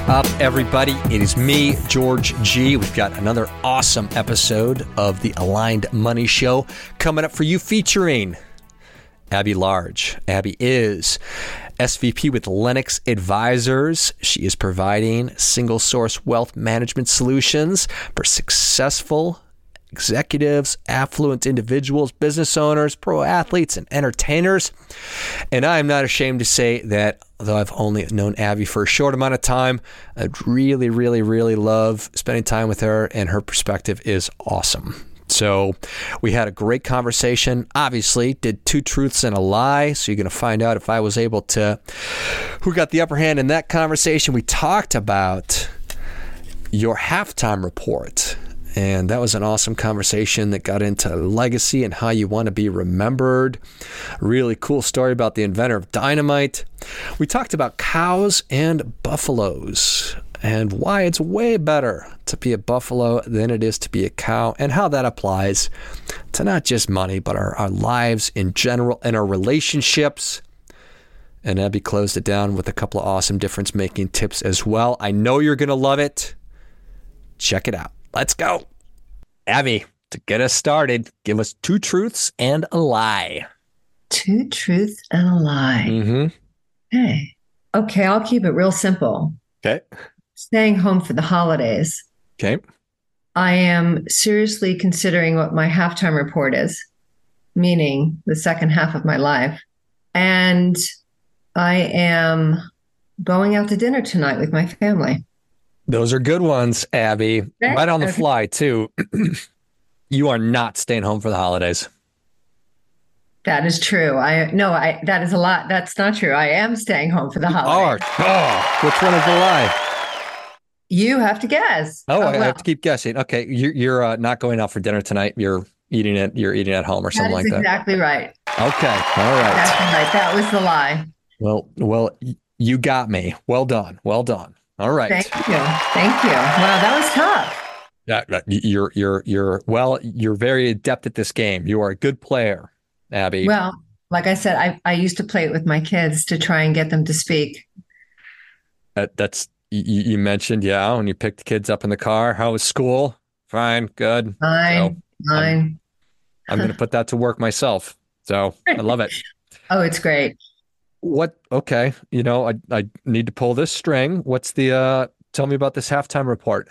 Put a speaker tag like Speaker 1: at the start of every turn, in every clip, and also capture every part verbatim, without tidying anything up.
Speaker 1: What's up, everybody? It is me, George G. We've got another awesome episode of the Aligned Money Show coming up for you, featuring Abby Large. Abby is S V P with Lennox Advisors. She is providing single source wealth management solutions for successful executives, affluent individuals, business owners, pro athletes, and entertainers. And I am not ashamed to say that, although I've only known Abby for a short amount of time, I really, really, really love spending time with her, and her perspective is awesome. So we had a great conversation. Obviously, did two truths and a lie. So you're going to find out if I was able to, who got the upper hand in that conversation. We talked about your halftime report. And that was an awesome conversation that got into legacy and how you want to be remembered. A really cool story about the inventor of dynamite. We talked about cows and buffaloes and why it's way better to be a buffalo than it is to be a cow, and how that applies to not just money, but our, our lives in general and our relationships. And Abby closed it down with a couple of awesome difference-making tips as well. I know you're going to love it. Check it out. Let's go. Abby, to get us started, give us two truths and a lie.
Speaker 2: Two truths and a lie.
Speaker 1: Mm-hmm.
Speaker 2: Okay. Okay, I'll keep it real simple.
Speaker 1: Okay.
Speaker 2: Staying home for the holidays.
Speaker 1: Okay.
Speaker 2: I am seriously considering what my halftime report is, meaning the second half of my life. And I am going out to dinner tonight with my family.
Speaker 1: Those are good ones, Abby.
Speaker 2: Okay.
Speaker 1: Right on the
Speaker 2: Okay.
Speaker 1: fly, too. You are not staying home for the holidays.
Speaker 2: That is true. I no, I that is a lot. That's not true. I am staying home for the
Speaker 1: You
Speaker 2: holidays.
Speaker 1: are. Oh, which one is the lie?
Speaker 2: You have to guess.
Speaker 1: Oh, I
Speaker 2: well,
Speaker 1: have to keep guessing. Okay, you're, you're uh, not going out for dinner tonight. You're eating it. You're eating at home or something
Speaker 2: that
Speaker 1: like
Speaker 2: is
Speaker 1: that.
Speaker 2: exactly right.
Speaker 1: Okay. All right.
Speaker 2: That's right. That was the lie.
Speaker 1: Well, well, y- you got me. Well done. Well done. All right.
Speaker 2: Thank you. Thank you. Wow, that was tough.
Speaker 1: Yeah, yeah, you're you're you're well, you're very adept at this game. You are a good player, Abby.
Speaker 2: Well, like I said, I, I used to play it with my kids to try and get them to speak.
Speaker 1: That, that's you, you mentioned, yeah, when you picked the kids up in the car. How was school? Fine, good.
Speaker 2: Fine,
Speaker 1: So,
Speaker 2: fine.
Speaker 1: I'm, I'm going to put that to work myself. So I love it.
Speaker 2: Oh, it's great.
Speaker 1: What? Okay, you know, I I need to pull this string. What's the? uh Tell me about this halftime report.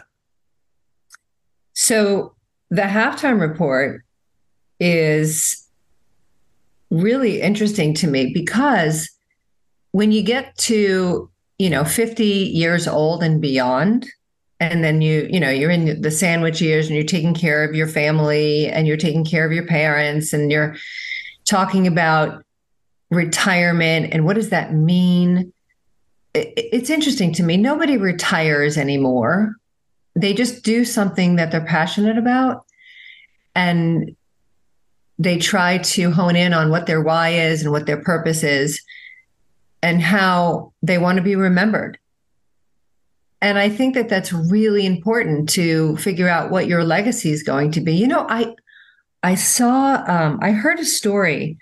Speaker 2: So the halftime report is really interesting to me because when you get to, you know, fifty years old and beyond, and then you, you know, you're in the sandwich years and you're taking care of your family and you're taking care of your parents and you're talking about retirement and what does that mean? It's interesting to me. Nobody retires anymore. They just do something that they're passionate about, and they try to hone in on what their why is and what their purpose is and how they want to be remembered. And I think that that's really important to figure out what your legacy is going to be. You know, I I saw, um, I heard a story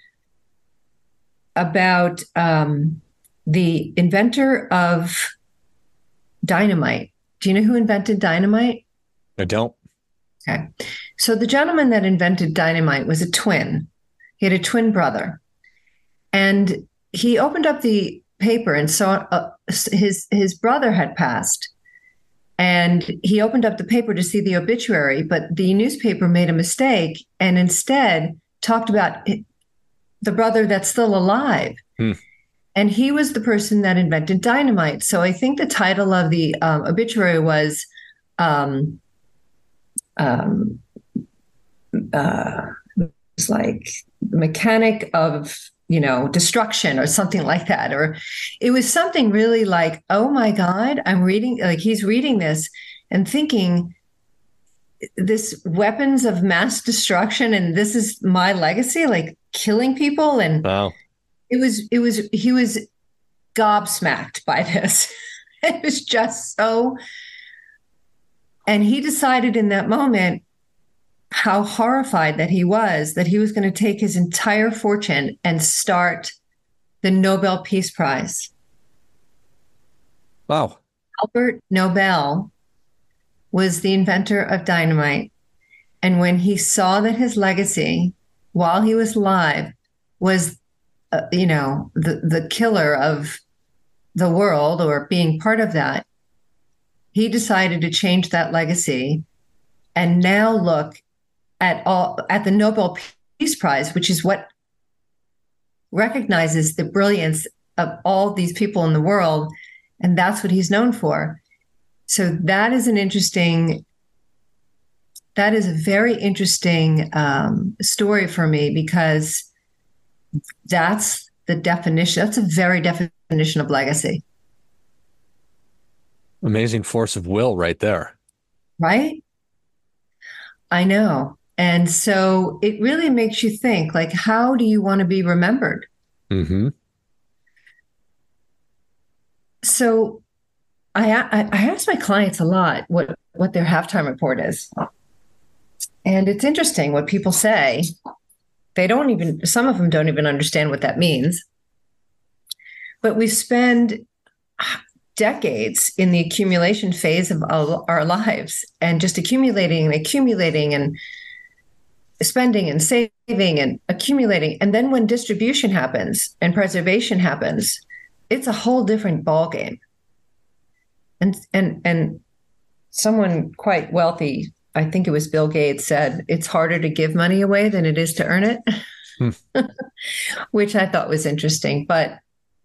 Speaker 2: about um, the inventor of dynamite. Do you know who invented dynamite?
Speaker 1: I don't.
Speaker 2: Okay. So the gentleman that invented dynamite was a twin. He had a twin brother. And he opened up the paper and saw uh, his, his brother had passed. And he opened up the paper to see the obituary, but the newspaper made a mistake and instead talked about the brother that's still alive.
Speaker 1: Hmm.
Speaker 2: And he was the person that invented dynamite. So I think the title of the um, obituary was um, um, uh, it's like mechanic of, you know, destruction or something like that. Or it was something really like, oh my God, I'm reading, like he's reading this and thinking this weapons of mass destruction. And this is my legacy, like killing people. And
Speaker 1: Wow.
Speaker 2: it was, it was, he was gobsmacked by this. It was just so, and he decided in that moment how horrified that he was, that he was going to take his entire fortune and start the Nobel Peace Prize.
Speaker 1: Wow.
Speaker 2: Albert Nobel was the inventor of dynamite. And when he saw that his legacy while he was alive was, uh, you know, the, the killer of the world or being part of that, he decided to change that legacy and now look at all at the Nobel Peace Prize, which is what recognizes the brilliance of all these people in the world. And that's what he's known for. So that is an interesting, that is a very interesting um, story for me, because that's the definition, that's a very definition of legacy.
Speaker 1: Amazing force of will right there.
Speaker 2: Right? I know. And so it really makes you think, like, how do you want to be remembered?
Speaker 1: Mm-hmm.
Speaker 2: So I, I, I ask my clients a lot what, what their halftime report is. And it's interesting what people say. They don't even, some of them don't even understand what that means. But we spend decades in the accumulation phase of our lives and just accumulating and accumulating and spending and saving and accumulating. And then when distribution happens and preservation happens, it's a whole different ballgame. And and and someone quite wealthy, I think it was Bill Gates, said it's harder to give money away than it is to earn it, hmm. which I thought was interesting. But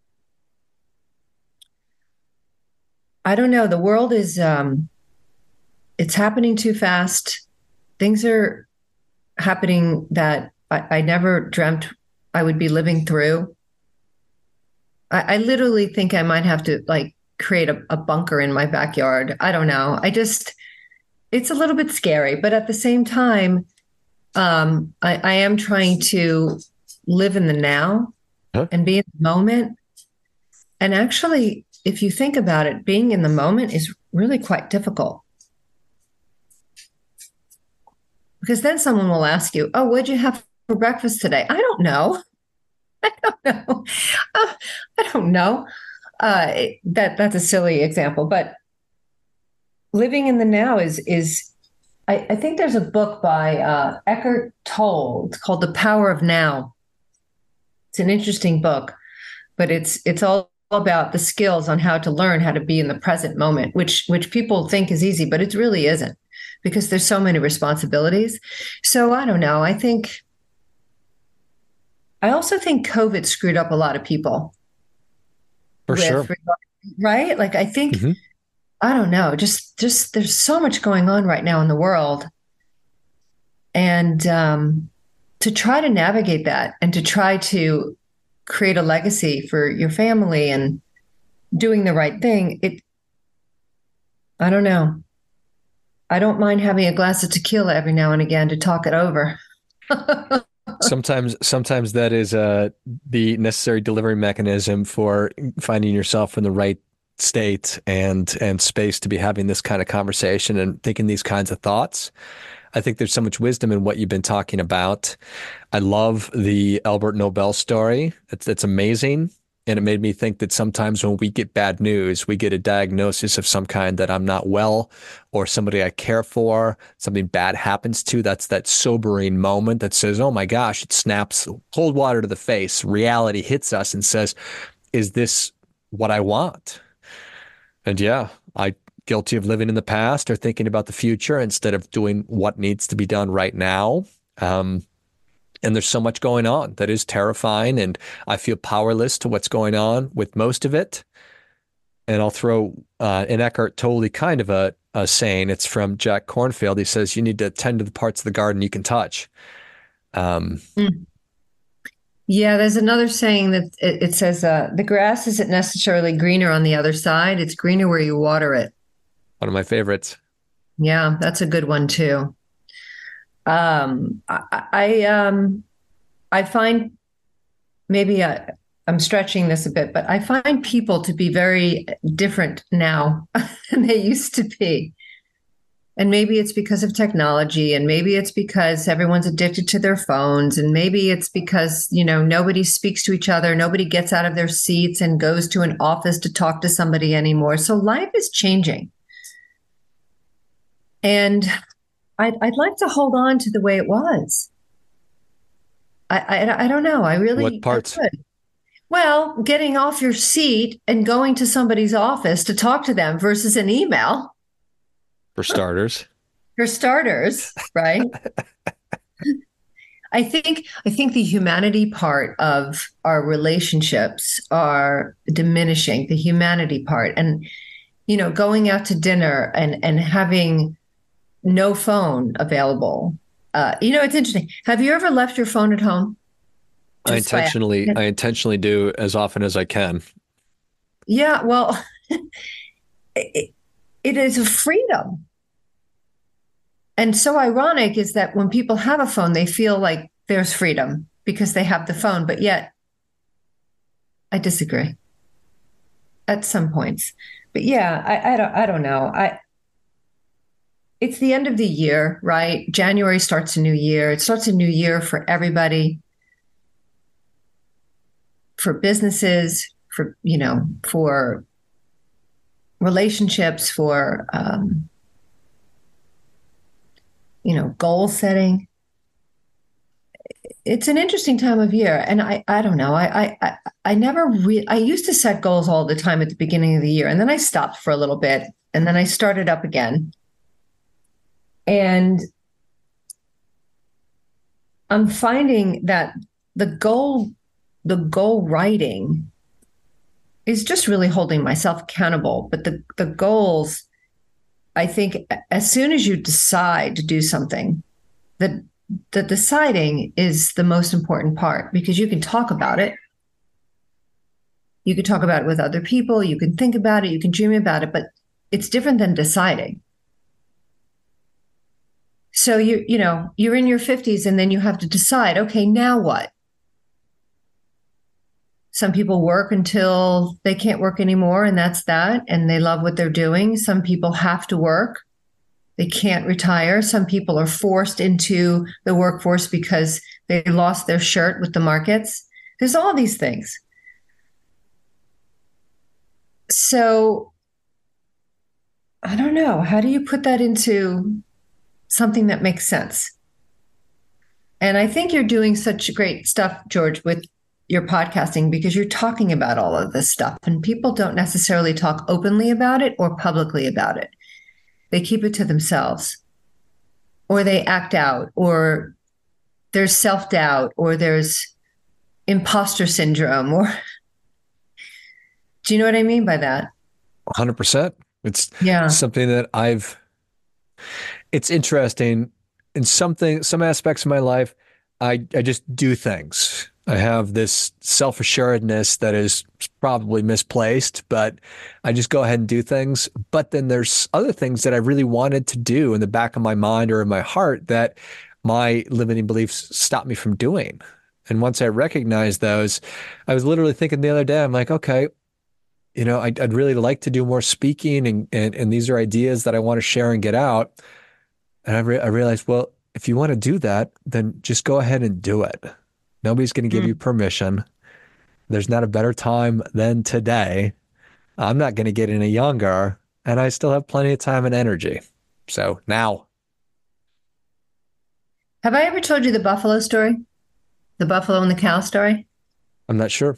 Speaker 2: I don't know. The world is, um, it's happening too fast. Things are happening that I, I never dreamt I would be living through. I, I literally think I might have to like create a, a bunker in my backyard. I don't know. I just, it's a little bit scary, but at the same time, um, I, I am trying to live in the now huh? and be in the moment. And actually, if you think about it, being in the moment is really quite difficult. Because then someone will ask you, oh, what'd you have for breakfast today? I don't know. I don't know. Uh, I don't know. Uh, that that's a silly example, but living in the now is, is I, I think there's a book by uh, Eckhart Tolle. It's called The Power of Now. It's an interesting book, but it's it's all about the skills on how to learn how to be in the present moment, which which people think is easy, but it really isn't, because there's so many responsibilities. So I don't know. I think, I also think COVID screwed up a lot of people.
Speaker 1: For
Speaker 2: with,
Speaker 1: sure.
Speaker 2: Right? Like, I think, mm-hmm. I don't know, just, just there's so much going on right now in the world. And um, to try to navigate that and to try to create a legacy for your family and doing the right thing, it, I don't know. I don't mind having a glass of tequila every now and again to talk it over.
Speaker 1: sometimes, sometimes that is uh, the necessary delivery mechanism for finding yourself in the right state and and space to be having this kind of conversation and thinking these kinds of thoughts. I think there's so much wisdom in what you've been talking about. I love the Albert Nobel story. It's, it's amazing. And it made me think that sometimes when we get bad news, we get a diagnosis of some kind that I'm not well, or somebody I care for, something bad happens to. That's that sobering moment that says, oh my gosh, it snaps cold water to the face. Reality hits us and says, is this what I want? And yeah, I guilty of living in the past or thinking about the future instead of doing what needs to be done right now. Um, And there's so much going on that is terrifying, and I feel powerless to what's going on with most of it. And I'll throw uh, in Eckhart Tolle kind of a, a saying. It's from Jack Kornfield. He says, you need to tend to the parts of the garden you can touch. Um,
Speaker 2: mm. Yeah, there's another saying that it, it says, uh, the grass isn't necessarily greener on the other side. It's greener where you water it.
Speaker 1: One of my favorites.
Speaker 2: Yeah, that's a good one too. Um, I, I, um, I find maybe I, I'm stretching this a bit, but I find people to be very different now than they used to be. And maybe it's because of technology, and maybe it's because everyone's addicted to their phones, and maybe it's because, you know, nobody speaks to each other, nobody gets out of their seats and goes to an office to talk to somebody anymore. So life is changing. And I'd, I'd like to hold on to the way it was. I, I, I don't know. I really.
Speaker 1: What parts?
Speaker 2: Well, getting off your seat and going to somebody's office to talk to them versus an email.
Speaker 1: For starters.
Speaker 2: For starters, right? I think I think the humanity part of our relationships are diminishing, the humanity part. And, you know, going out to dinner and, and having no phone available. Uh, you know, it's interesting. Have you ever left your phone at home?
Speaker 1: I intentionally, I intentionally do as often as I can.
Speaker 2: Yeah, well, it, it is a freedom. And so ironic is that when people have a phone, they feel like there's freedom because they have the phone. But yet, I disagree at some points. But yeah, I, I don't, I don't know. I. It's the end of the year, right? January starts a new year. It starts a new year for everybody, for businesses, for, you know, for relationships, for, um, you know, goal setting. It's an interesting time of year. And I, I don't know. I, I, I never re- I used to set goals all the time at the beginning of the year. And then I stopped for a little bit and then I started up again. And I'm finding that the goal, the goal writing is just really holding myself accountable. But the, the goals, I think as soon as you decide to do something, the, the deciding is the most important part, because you can talk about it. You can talk about it with other people. You can think about it. You can dream about it, but it's different than deciding. So you, you know, you're in your fifties and then you have to decide, okay, now what? Some people work until they can't work anymore, and that's that, and they love what they're doing. Some people have to work. They can't retire. Some people are forced into the workforce because they lost their shirt with the markets. There's all these things. So I don't know. How do you put that into something that makes sense? And I think you're doing such great stuff, George, with your podcasting, because you're talking about all of this stuff and people don't necessarily talk openly about it or publicly about it. They keep it to themselves, or they act out, or there's self-doubt, or there's imposter syndrome, or do you know what I mean by that?
Speaker 1: one hundred percent. It's
Speaker 2: yeah.
Speaker 1: something that I've, it's interesting in something, some aspects of my life. I, I just do things. I have this self-assuredness that is probably misplaced, but I just go ahead and do things. But then there's other things that I really wanted to do in the back of my mind or in my heart that my limiting beliefs stop me from doing. And once I recognized those, I was literally thinking the other day, I'm like, okay, you know, I'd, I'd really like to do more speaking, and, and, and these are ideas that I want to share and get out. And I, re- I realized, well, if you want to do that, then just go ahead and do it. Nobody's going to give mm. you permission. There's not a better time than today. I'm not going to get any younger, and I still have plenty of time and energy. So now.
Speaker 2: Have I ever told you the buffalo story? The buffalo and the cow story?
Speaker 1: I'm not sure.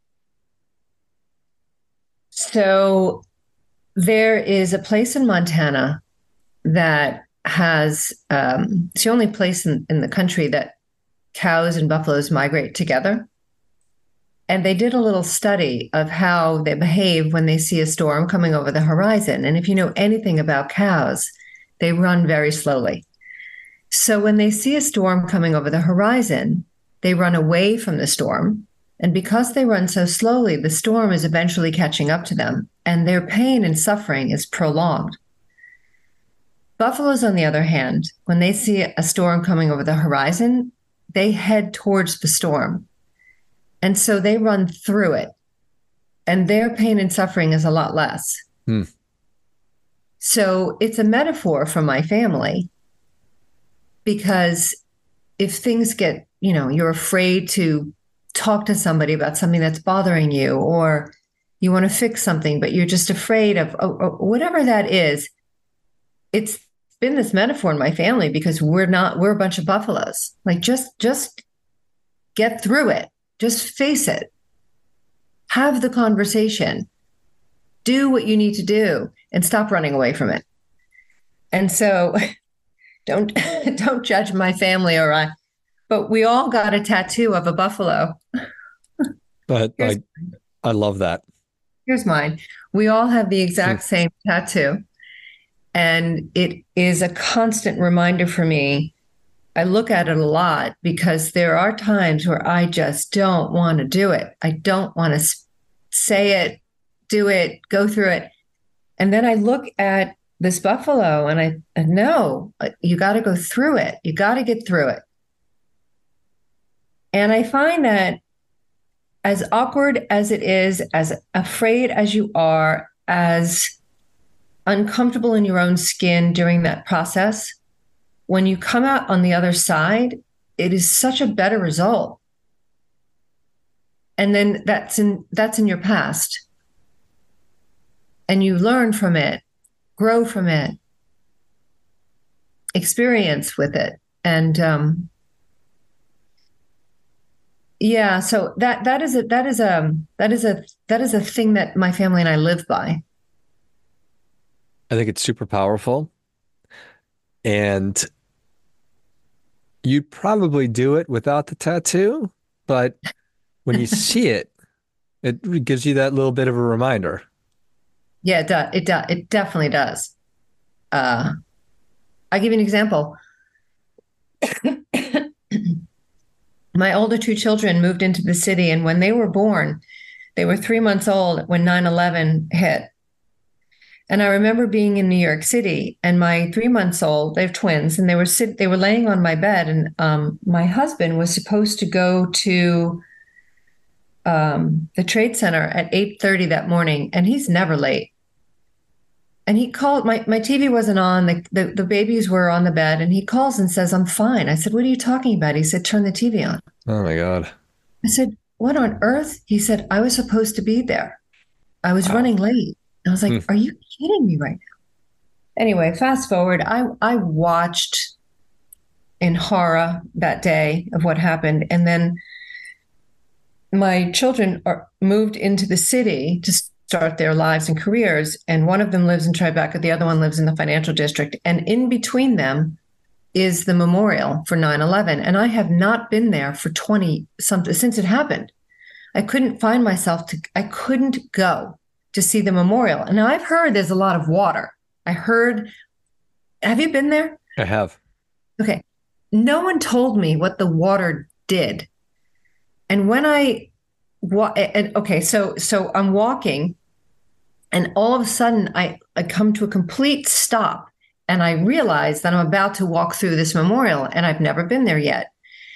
Speaker 2: So there is a place in Montana that has, um, it's the only place in, in the country that cows and buffaloes migrate together. And they did a little study of how they behave when they see a storm coming over the horizon. And if you know anything about cows, they run very slowly. So when they see a storm coming over the horizon, they run away from the storm. And because they run so slowly, the storm is eventually catching up to them, and their pain and suffering is prolonged. Buffaloes, on the other hand, when they see a storm coming over the horizon, they head towards the storm. And so they run through it. And their pain and suffering is a lot less. Hmm. So it's a metaphor for my family because if things get, you know, you're afraid to talk to somebody about something that's bothering you, or you want to fix something, but you're just afraid of oh, oh, whatever that is. It's been this metaphor in my family because we're not, we're a bunch of buffaloes. Like just, just get through it. Just face it. Have the conversation. Do what you need to do and stop running away from it. And so don't, don't judge my family or I, but we all got a tattoo of a buffalo.
Speaker 1: But I, I love that.
Speaker 2: Here's mine. We all have the exact same tattoo. And it is a constant reminder for me. I look at it a lot because there are times where I just don't want to do it. I don't want to say it, do it, go through it. And then I look at this buffalo and I, I know you got to go through it. You got to get through it. And I find that as awkward as it is, as afraid as you are, as uncomfortable in your own skin during that process, when you come out on the other side, it is such a better result. And then that's in that's in your past. And you learn from it, grow from it, experience with it. And um, yeah, so that that is a that is a that is a that is a thing that my family and I live by.
Speaker 1: I think it's super powerful. And you'd probably do it without the tattoo, but when you see it, it gives you that little bit of a reminder.
Speaker 2: Yeah, it does. It does. It definitely does. Uh, I'll give you an example. My older two children moved into the city, and when they were born, they were three months old when nine eleven hit. And I remember being in New York City, and my three months old, they have twins, and they were sit, they were laying on my bed, and um, my husband was supposed to go to um, the Trade Center at eight thirty that morning, and he's never late. And he called, my, my T V wasn't on, the, the, the babies were on the bed, and he calls and says, "I'm fine." I said, "What are you talking about?" He said, "Turn the T V on."
Speaker 1: Oh my God.
Speaker 2: I said, "What on earth?" He said, "I was supposed to be there. I was
Speaker 1: Wow.
Speaker 2: running late." I was like, hmm. Are you kidding me right now? Anyway, fast forward, I, I watched in horror that day of what happened. And then my children are moved into the city to start their lives and careers. And one of them lives in Tribeca. The other one lives in the financial district. And in between them is the memorial for nine eleven. And I have not been there for twenty something since it happened. I couldn't find myself to, I couldn't go to see the memorial. And I've heard there's a lot of water. I heard, have you been there?
Speaker 1: I have.
Speaker 2: Okay. No one told me what the water did. And when I, wa- and okay, so, so I'm walking and all of a sudden I, I come to a complete stop and I realize that I'm about to walk through this memorial and I've never been there yet.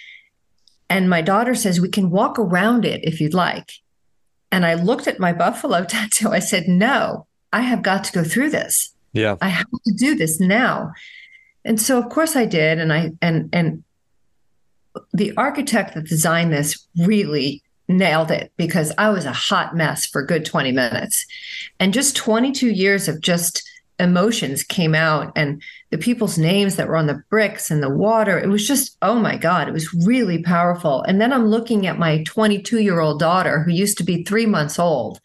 Speaker 2: And my daughter says, "We can walk around it if you'd like." And I looked at my buffalo tattoo. I said, "No, I have got to go through this.
Speaker 1: Yeah.
Speaker 2: I have to do this now." And so, of course, I did. And I and and the architect that designed this really nailed it because I was a hot mess for a good twenty minutes. And just twenty-two years of just emotions came out, and the people's names that were on the bricks and the water. It was just, oh my God, it was really powerful. And then I'm looking at my twenty-two-year-old daughter who used to be three months old.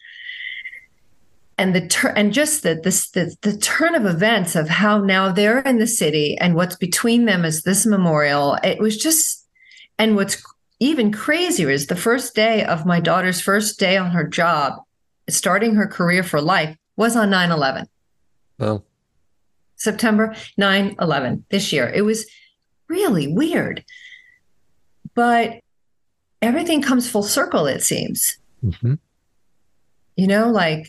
Speaker 2: And the tur- and just the, this, the the turn of events of how now they're in the city and what's between them is this memorial. It was just, and what's even crazier is the first day of my daughter's first day on her job, starting her career for life, was on nine eleven.
Speaker 1: Oh.
Speaker 2: September nine eleven this year. It was really weird. But everything comes full circle, it seems.
Speaker 1: Mm-hmm.
Speaker 2: You know, like,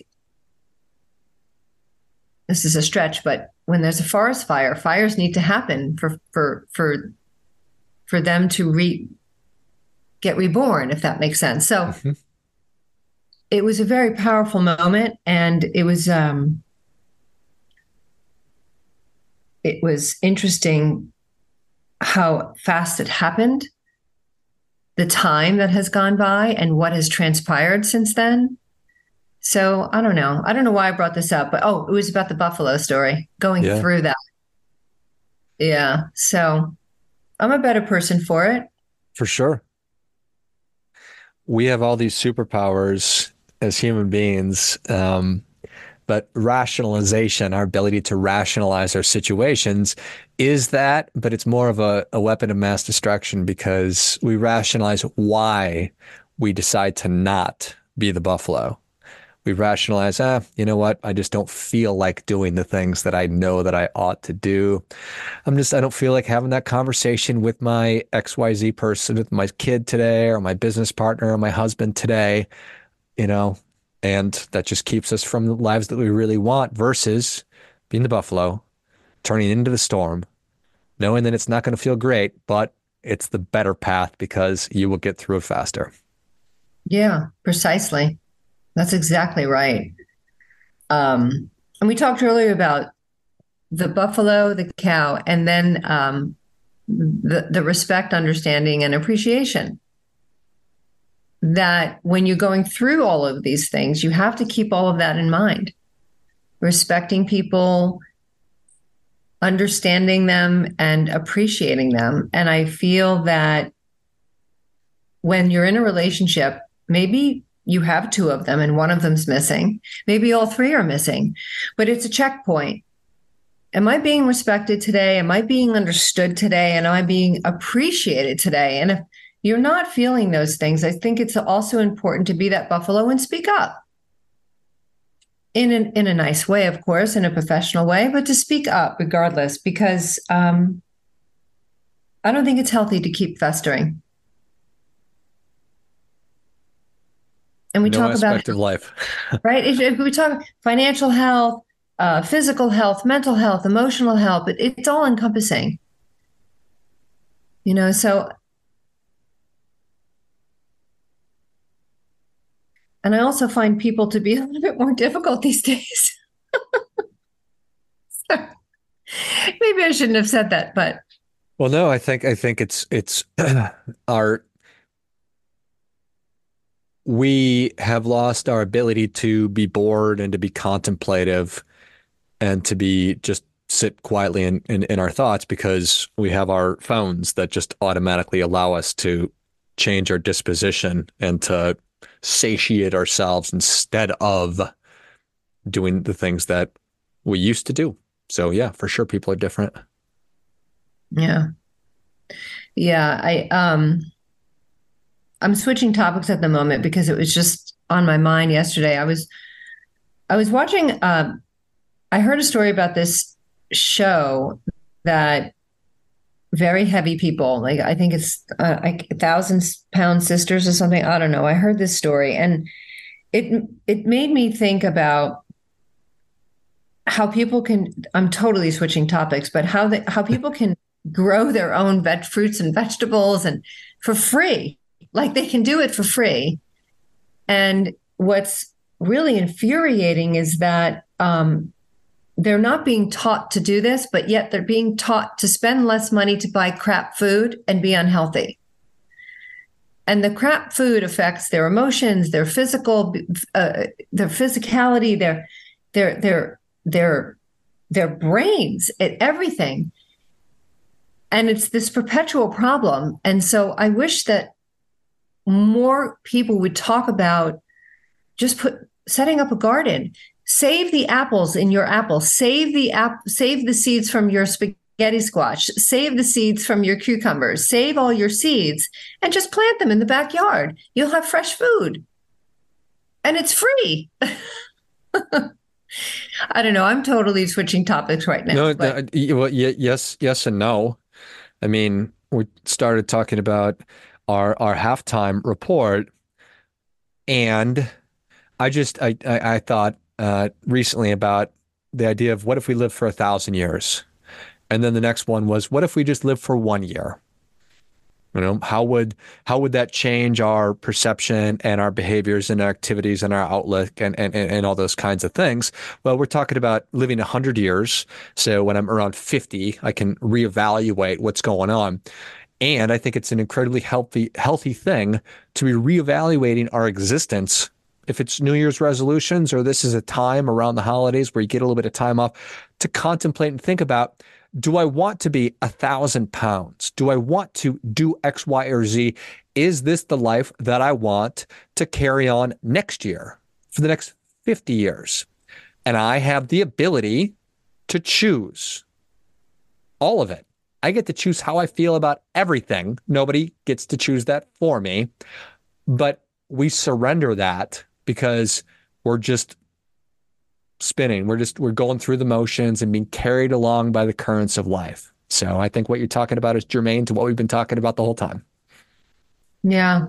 Speaker 2: this is a stretch, but when there's a forest fire, fires need to happen for for for for them to re get reborn, if that makes sense. So mm-hmm. It was a very powerful moment, and it was um it was interesting how fast it happened, the time that has gone by, and what has transpired since then. So I don't know. I don't know why I brought this up, but oh, it was about the Buffalo story, going
Speaker 1: Yeah,
Speaker 2: through that. Yeah. So I'm a better person for it.
Speaker 1: for sure. We have all these superpowers as human beings. Um, but rationalization, our ability to rationalize our situations is that, but it's more of a, a weapon of mass destruction because we rationalize why we decide to not be the buffalo. We rationalize, ah, you know what? I just don't feel like doing the things that I know that I ought to do. I'm just, I don't feel like having that conversation with my X Y Z person, with my kid today, or my business partner, or my husband today, you know, and that just keeps us from the lives that we really want versus being the buffalo, turning into the storm, knowing that it's not going to feel great, but it's the better path because you will get through it faster.
Speaker 2: Yeah, precisely. That's exactly right. Um, and we talked earlier about the buffalo, the cow, and then um, the the respect, understanding, and appreciation. That when you're going through all of these things, you have to keep all of that in mind. Respecting people, understanding them, and appreciating them. And I feel that when you're in a relationship, maybe you have two of them and one of them's missing. Maybe all three are missing, but it's a checkpoint. Am I being respected today? Am I being understood today? And am I being appreciated today? And if you're not feeling those things, I think it's also important to be that buffalo and speak up in an, in a nice way, of course, in a professional way, but to speak up regardless, because um, I don't think it's healthy to keep festering. And we
Speaker 1: No
Speaker 2: talk about,
Speaker 1: aspect of life.
Speaker 2: right? If, if we talk financial health, uh, physical health, mental health, emotional health, it, it's all encompassing. You know, so, and I also find people to be a little bit more difficult these days. Maybe I shouldn't have said that, but
Speaker 1: Well, no, I think I think it's it's our we have lost our ability to be bored and to be contemplative and to be just sit quietly in, in, in our thoughts because we have our phones that just automatically allow us to change our disposition and to satiate ourselves instead of doing the things that we used to do. So yeah, for sure, people are different.
Speaker 2: yeah. Yeah, I um I'm switching topics at the moment because it was just on my mind yesterday. I was I was watching uh, I heard a story about this show that very heavy people, like I think it's uh, like a thousand pound sisters or something. I don't know. I heard this story and it it made me think about how people can, I'm totally switching topics, but how they, how people can grow their own veg fruits and vegetables and for free. Like they can do it for free. And what's really infuriating is that um, they're not being taught to do this, but yet they're being taught to spend less money to buy crap food and be unhealthy. And the crap food affects their emotions, their physical, uh, their physicality, their their their their their brains, everything. And it's this perpetual problem. And so I wish that more people would talk about just put setting up a garden. Save the apples in your apple. Save the app. Save the seeds from your spaghetti squash. Save the seeds from your cucumbers. Save all your seeds and just plant them in the backyard. You'll have fresh food, and it's free. I don't know. I'm totally switching topics right now.
Speaker 1: No,
Speaker 2: but.
Speaker 1: no, well, yes, yes, and no. I mean, we started talking about our our halftime report, and I just I I, I thought uh, recently about the idea of what if we live for a thousand years, and then the next one was what if we just live for one year, You know, how would how would that change our perception and our behaviors and our activities and our outlook and, and, and all those kinds of things? Well, we're talking about living one hundred years. So when I'm around fifty, I can reevaluate what's going on. And I think it's an incredibly healthy healthy thing to be reevaluating our existence. If it's New Year's resolutions, or this is a time around the holidays where you get a little bit of time off to contemplate and think about, do I want to be a thousand pounds? Do I want to do X, Y, or Z? Is this the life that I want to carry on next year for the next fifty years? And I have the ability to choose all of it. I get to choose how I feel about everything. Nobody gets to choose that for me. But we surrender that because we're just spinning. We're just, we're going through the motions and being carried along by the currents of life. So I think what you're talking about is germane to what we've been talking about the whole time.
Speaker 2: Yeah.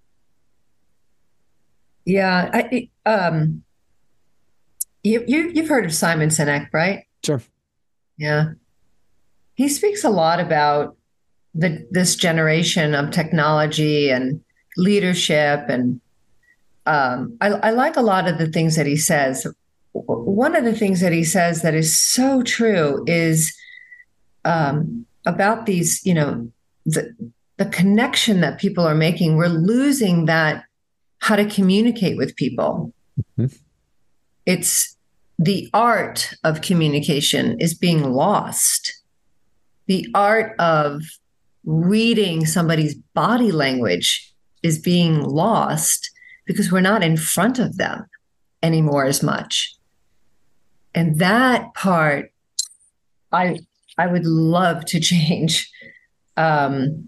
Speaker 2: Yeah. I, um, you, you, you've heard of Simon Sinek, right?
Speaker 1: Sure.
Speaker 2: Yeah. He speaks a lot about the, this generation of technology and leadership. And um, I, I like a lot of the things that he says. One of the things that he says that is so true is um, about these, you know, the, the connection that people are making. We're losing that, how to communicate with people. Mm-hmm. It's the art of communication is being lost. The art of reading somebody's body language is being lost because we're not in front of them anymore as much. And that part, I I would love to change. Um,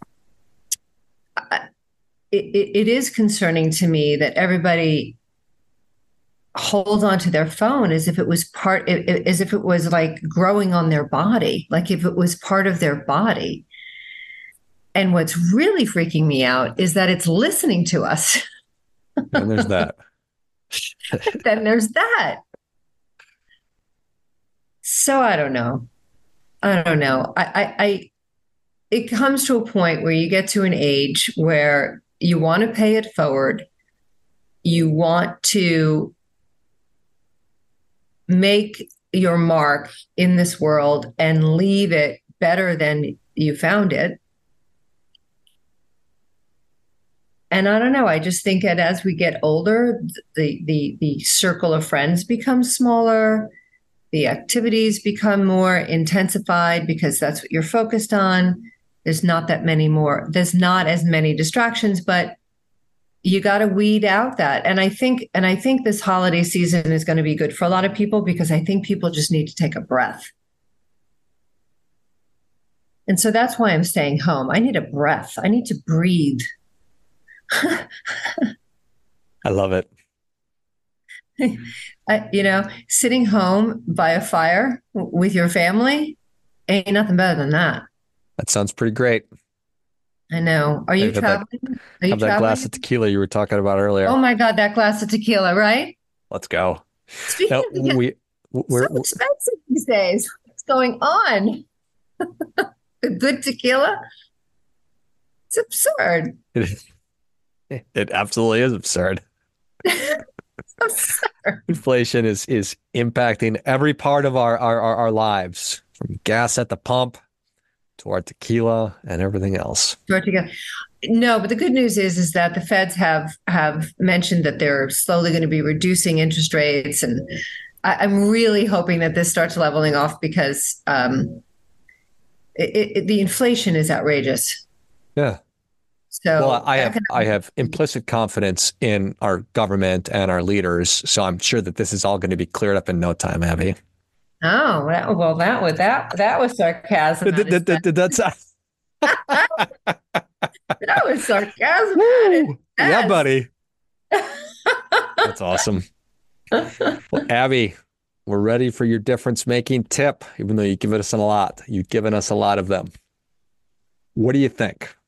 Speaker 2: it, it, it is concerning to me that everybody holds onto their phone as if it was part, as if it was like growing on their body, like if it was part of their body. And what's really freaking me out is that it's listening to us.
Speaker 1: And there's that.
Speaker 2: Then there's that. So I don't know. I don't know. I, I, I, it comes to a point where you get to an age where you want to pay it forward. You want to make your mark in this world and leave it better than you found it. And I don't know, I just think that as we get older, the the the circle of friends becomes smaller, the activities become more intensified because that's what you're focused on. There's not that many more, there's not as many distractions, but you got to weed out that. And I think, and I think this holiday season is going to be good for a lot of people because I think people just need to take a breath. And so that's why I'm staying home. I need a breath. I need to breathe.
Speaker 1: I love it.
Speaker 2: I, you know, sitting home by a fire with your family ain't nothing better than that.
Speaker 1: That sounds pretty great.
Speaker 2: I know. Are you
Speaker 1: have
Speaker 2: traveling?
Speaker 1: That,
Speaker 2: Are you
Speaker 1: have that
Speaker 2: traveling?
Speaker 1: glass of tequila you were talking about earlier.
Speaker 2: Oh my God, that glass of tequila, right?
Speaker 1: Let's go.
Speaker 2: Speaking
Speaker 1: now,
Speaker 2: of,
Speaker 1: we, we're,
Speaker 2: so expensive these days. What's going on? The good tequila? It's absurd.
Speaker 1: It is. It absolutely is absurd.
Speaker 2: absurd.
Speaker 1: Inflation is is impacting every part of our, our, our, our lives, from gas at the pump to our tequila and everything else.
Speaker 2: No, but the good news is is that the Feds have have mentioned that they're slowly going to be reducing interest rates, and I, I'm really hoping that this starts leveling off because um, it, it, the inflation is outrageous.
Speaker 1: Yeah.
Speaker 2: So
Speaker 1: well, I have I have implicit confidence in our government and our leaders, so I'm sure that this is all going to be cleared up in no time, Abby.
Speaker 2: Oh, well, that was that that was sarcasm.
Speaker 1: Did, did, did, did that sound...
Speaker 2: That was sarcasm.
Speaker 1: Woo! Yeah, buddy. That's awesome. Well, Abby, we're ready for your difference-making tip, even though you've given us a lot. You've given us a lot of them. What do you think?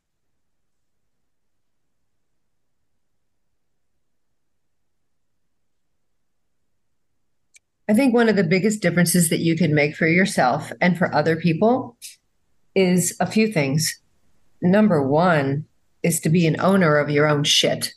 Speaker 2: I think one of the biggest differences that you can make for yourself and for other people is a few things. number one is to be an owner of your own shit.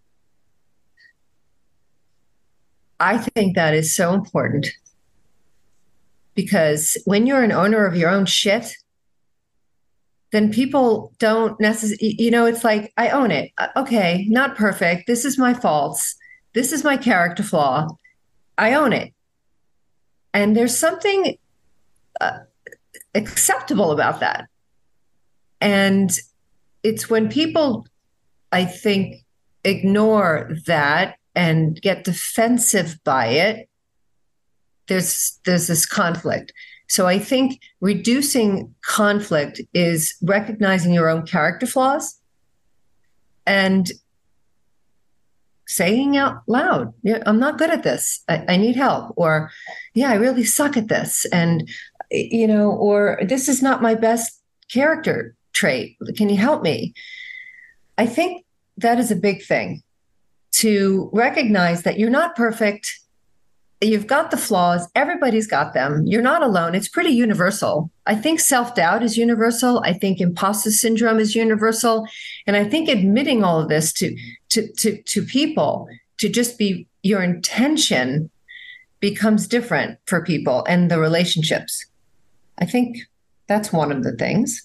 Speaker 2: I think that is so important because when you're an owner of your own shit, then people don't necessarily, you know, it's like, I own it. Okay, not perfect. This is my faults. This is my character flaw. I own it. And there's something uh, acceptable about that. And it's when people, I think, ignore that and get defensive by it, there's there's this conflict. So I think reducing conflict is recognizing your own character flaws and saying out loud, yeah, I'm not good at this. I, I need help. Or, yeah, I really suck at this. And, you know, or this is not my best character trait. Can you help me? I think that is a big thing, to recognize that you're not perfect. You've got the flaws. Everybody's got them. You're not alone. It's pretty universal. I think self-doubt is universal. I think imposter syndrome is universal. And I think admitting all of this to, to, to, to people, to just be your intention, becomes different for people and the relationships. I think that's one of the things.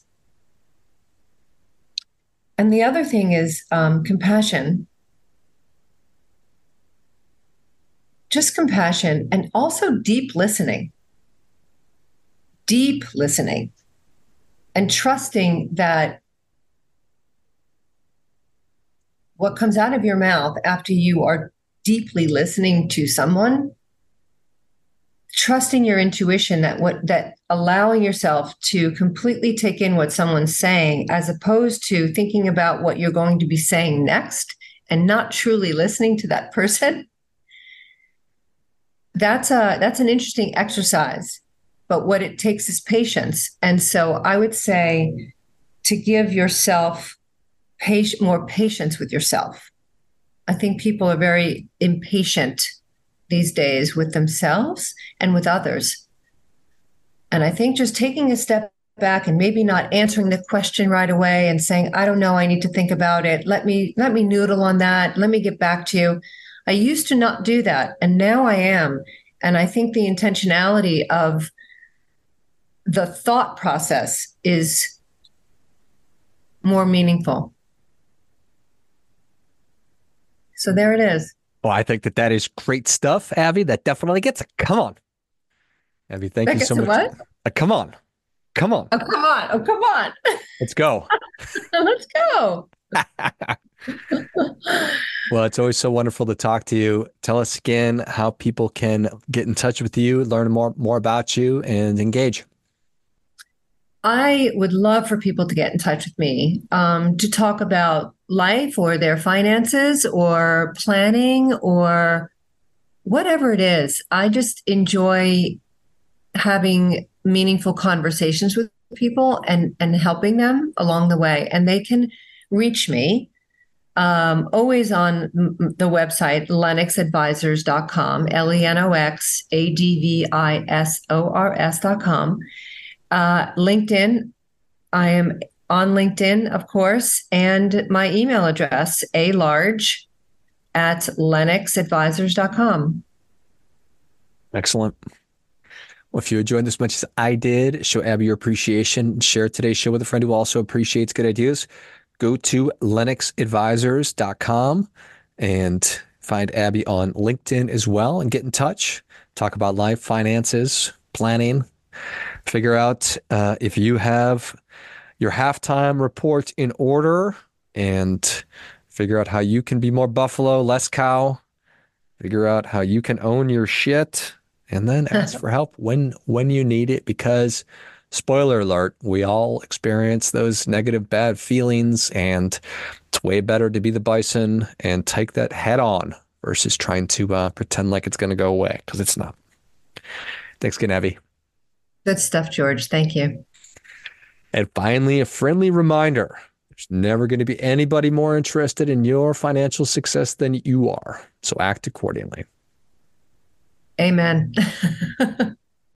Speaker 2: And the other thing is um, compassion. Just compassion, and also deep listening. Deep listening. And trusting that what comes out of your mouth after you are deeply listening to someone, trusting your intuition, that what that allowing yourself to completely take in what someone's saying, as opposed to thinking about what you're going to be saying next and not truly listening to that person. That's a that's an interesting exercise, but what it takes is patience. And so I would say to give yourself patient, more patience with yourself. I think people are very impatient these days with themselves and with others. And I think just taking a step back and maybe not answering the question right away and saying, I don't know, I need to think about it. Let me let me noodle on that. Let me get back to you. I used to not do that, and now I am. And I think the intentionality of the thought process is more meaningful. So there it is.
Speaker 1: Well, I think that that is great stuff, Abby. That definitely gets it. Come on. Abby, thank
Speaker 2: That
Speaker 1: you
Speaker 2: gets
Speaker 1: so
Speaker 2: a
Speaker 1: much.
Speaker 2: what?
Speaker 1: Uh, come on. Come on.
Speaker 2: Oh, come on. Oh, come on.
Speaker 1: Let's go.
Speaker 2: Let's go.
Speaker 1: Well, it's always so wonderful to talk to you. Tell us again how people can get in touch with you, learn more, more about you, and engage.
Speaker 2: I would love for people to get in touch with me um, to talk about life or their finances or planning or whatever it is. I just enjoy having meaningful conversations with people and, and helping them along the way. And they can reach me um, always on the website, lennox advisors dot com, L E N O X A D V I S O R S dot com. Uh, LinkedIn, I am on LinkedIn, of course, and my email address, a large at lennox advisors dot com.
Speaker 1: Excellent. Well, if you enjoyed this as much as I did, show Abby your appreciation. Share today's show with a friend who also appreciates good ideas. Go to lennox advisors dot com and find Abby on LinkedIn as well and get in touch. Talk about life, finances, planning. Figure out uh, if you have your halftime report in order, and figure out how you can be more buffalo, less cow. Figure out how you can own your shit, and then ask for help when when you need it, because spoiler alert, we all experience those negative, bad feelings, and it's way better to be the bison and take that head on versus trying to uh, pretend like it's going to go away, because it's not. Thanks again, Abby.
Speaker 2: Good stuff, George. Thank you.
Speaker 1: And finally, a friendly reminder. There's never going to be anybody more interested in your financial success than you are. So act accordingly.
Speaker 2: Amen.